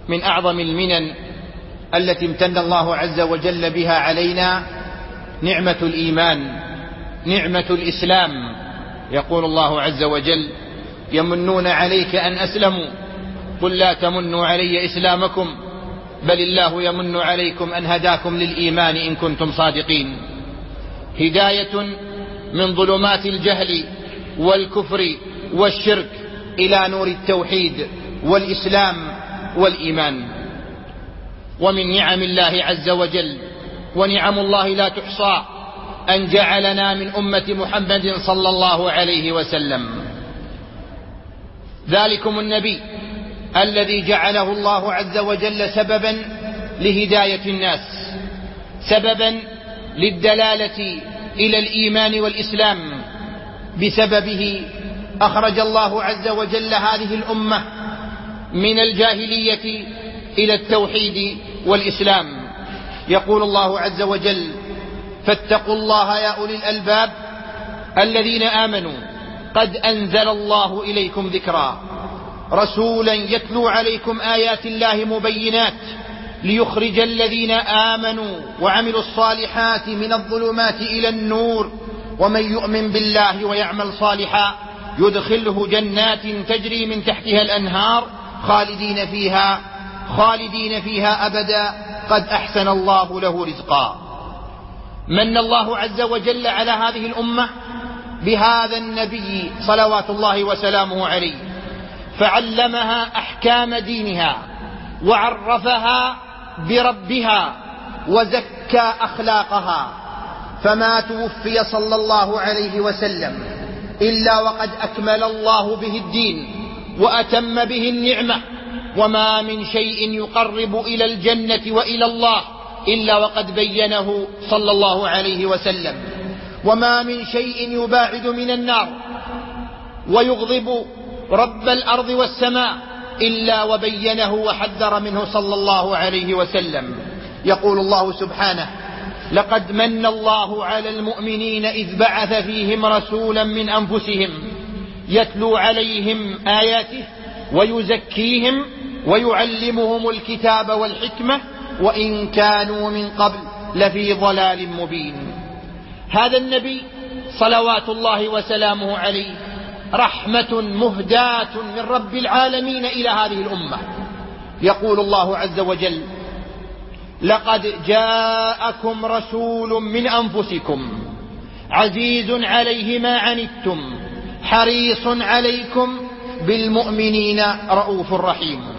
من أعظم المنن التي امتن الله عز وجل بها علينا نعمة الإيمان، نعمة الإسلام. يقول الله عز وجل: يمنون عليك أن أسلموا قل لا تمنوا علي إسلامكم بل الله يمن عليكم أن هداكم للإيمان إن كنتم صادقين. هداية من ظلمات الجهل والكفر والشرك إلى نور التوحيد والإسلام والإيمان. ومن نعم الله عز وجل، ونعم الله لا تحصى، أن جعلنا من أمة محمد صلى الله عليه وسلم. ذلكم النبي الذي جعله الله عز وجل سببا لهداية الناس، سببا للدلالة إلى الإيمان والإسلام. بسببه أخرج الله عز وجل هذه الأمة من الجاهلية إلى التوحيد والإسلام. يقول الله عز وجل: فاتقوا الله يا أولي الألباب الذين آمنوا قد أنزل الله إليكم ذكرا رسولا يتلو عليكم آيات الله مبينات ليخرج الذين آمنوا وعملوا الصالحات من الظلمات إلى النور ومن يؤمن بالله ويعمل صالحا يدخله جنات تجري من تحتها الأنهار خالدين فيها أبدا قد أحسن الله له رزقا. من الله عز وجل على هذه الأمة بهذا النبي صلوات الله وسلامه عليه، فعلمها أحكام دينها وعرفها بربها وزكى أخلاقها، فما توفي صلى الله عليه وسلم إلا وقد أكمل الله به الدين وأتم به النعمة. وما من شيء يقرب إلى الجنة وإلى الله إلا وقد بينه صلى الله عليه وسلم، وما من شيء يباعد من النار ويغضب رب الأرض والسماء إلا وبينه وحذر منه صلى الله عليه وسلم. يقول الله سبحانه: لقد من الله على المؤمنين إذ بعث فيهم رسولا من أنفسهم يتلو عليهم آياته ويزكيهم ويعلمهم الكتاب والحكمة وإن كانوا من قبل لفي ضلال مبين. هذا النبي صلوات الله وسلامه عليه رحمة مهداة من رب العالمين إلى هذه الأمة. يقول الله عز وجل: لقد جاءكم رسول من أنفسكم عزيز عليه ما عنتم حريص عليكم بالمؤمنين رؤوف رحيم.